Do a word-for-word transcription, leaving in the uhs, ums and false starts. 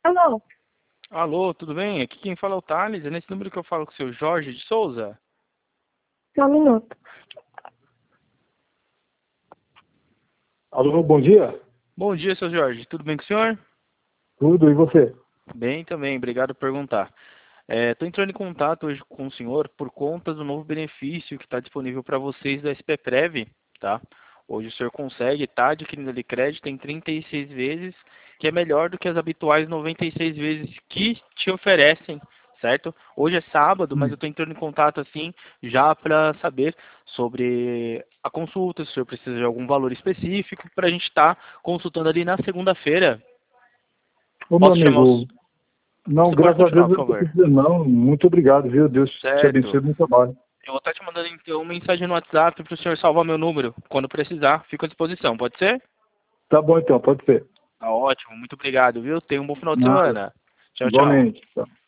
Alô? Alô, tudo bem? Aqui quem fala é o Thales. É nesse número que eu falo com o seu Jorge de Souza. Só um minuto. Alô, bom dia. Bom dia, seu Jorge. Tudo bem com o senhor? Tudo, e você? Bem também, obrigado por perguntar. Estou entrando em contato hoje com o senhor por conta do novo benefício que está disponível para vocês da S P Prev, tá? Hoje o senhor consegue estar adquirindo ali crédito em trinta e seis vezes, que é melhor do que as habituais noventa e seis vezes que te oferecem, certo? Hoje é sábado, mas eu estou entrando em contato assim já para saber sobre a consulta, se o senhor precisa de algum valor específico, para a gente estar consultando ali na segunda-feira. Ô, meu Posso chamar os... amigo, não, Você pode graças a continuar, Deus por eu não favor. preciso não. Muito obrigado, viu? Deus te Certo. abençoe no trabalho. Eu vou estar te mandando então uma mensagem no WhatsApp para o senhor salvar meu número. Quando precisar, fico à disposição. Pode ser? Tá bom então, pode ser. Tá ótimo. Muito obrigado, viu? Tenha um bom final de Nada. semana. Tchau, tchau. Igualmente. Tá.